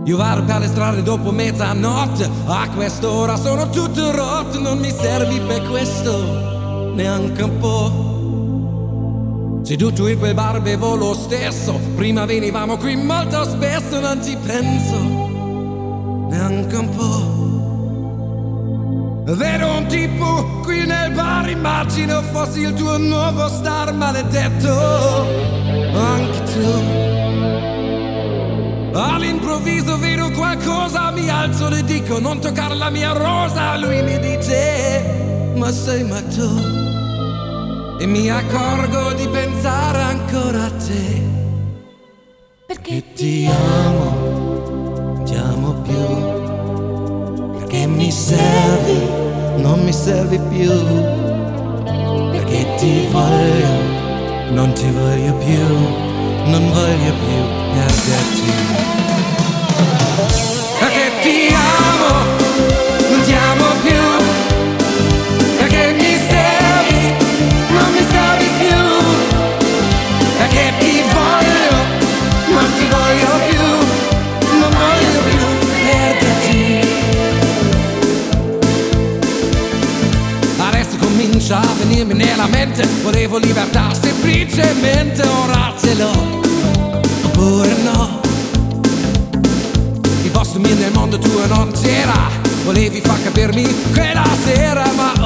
Io vado per le strade dopo mezzanotte, a quest'ora sono tutto rotto. Non mi servi per questo, neanche un po'. Seduto in quel bar bevo lo stesso, prima venivamo qui molto spesso. Non ci penso, neanche un po'. Vedo un tipo qui nel bar, immagino fossi il tuo nuovo star maledetto. Anche tu. All'improvviso vedo qualcosa, mi alzo e dico non toccare la mia rosa. Lui mi dice ma sei matto. E mi accorgo di pensare ancora a te. Perché ti amo più. Perché mi servi, non mi servi più. Perché ti voglio, non ti voglio più. Non voglio più perderti. Perché ti amo, non ti amo più. Perché mi servi, non mi servi più. Perché ti voglio, non ti voglio più. Non voglio più perderti. Adesso comincia a venirmi nella mente, volevo libertà semplicemente, ora ce l'ho. Oppure no, il posto mio nel mondo tuo non c'era, volevi far capirmi quella sera, ma